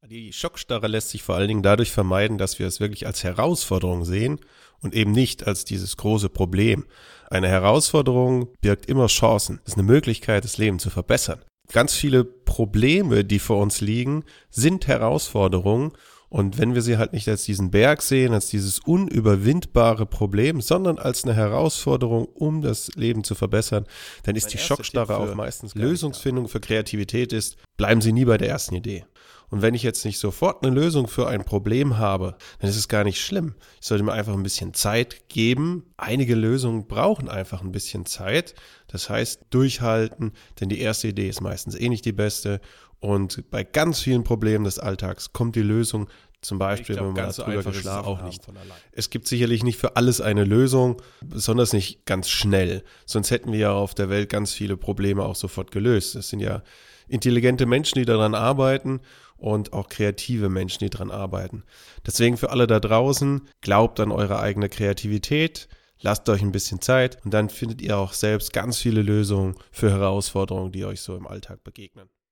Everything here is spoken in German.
Die Schockstarre lässt sich vor allen Dingen dadurch vermeiden, dass wir es wirklich als Herausforderung sehen und eben nicht als dieses große Problem. Eine Herausforderung birgt immer Chancen. Es ist eine Möglichkeit, das Leben zu verbessern. Ganz viele Probleme, die vor uns liegen, sind Herausforderungen. Und wenn wir sie halt nicht als diesen Berg sehen, als dieses unüberwindbare Problem, sondern als eine Herausforderung, um das Leben zu verbessern, dann ist die Schockstarre auch meistens Lösungsfindung für Kreativität ist, bleiben Sie nie bei der ersten Idee. Und wenn ich jetzt nicht sofort eine Lösung für ein Problem habe, dann ist es gar nicht schlimm. Ich sollte mir einfach ein bisschen Zeit geben. Einige Lösungen brauchen einfach ein bisschen Zeit. Das heißt, durchhalten, denn die erste Idee ist meistens eh nicht die beste. Und bei ganz vielen Problemen des Alltags kommt die Lösung, zum Beispiel, wenn man mal drüber geschlafen auch nicht. Es gibt sicherlich nicht für alles eine Lösung, besonders nicht ganz schnell. Sonst hätten wir ja auf der Welt ganz viele Probleme auch sofort gelöst. Es sind ja intelligente Menschen, die daran arbeiten und auch kreative Menschen, die daran arbeiten. Deswegen für alle da draußen, glaubt an eure eigene Kreativität, lasst euch ein bisschen Zeit und dann findet ihr auch selbst ganz viele Lösungen für Herausforderungen, die euch so im Alltag begegnen.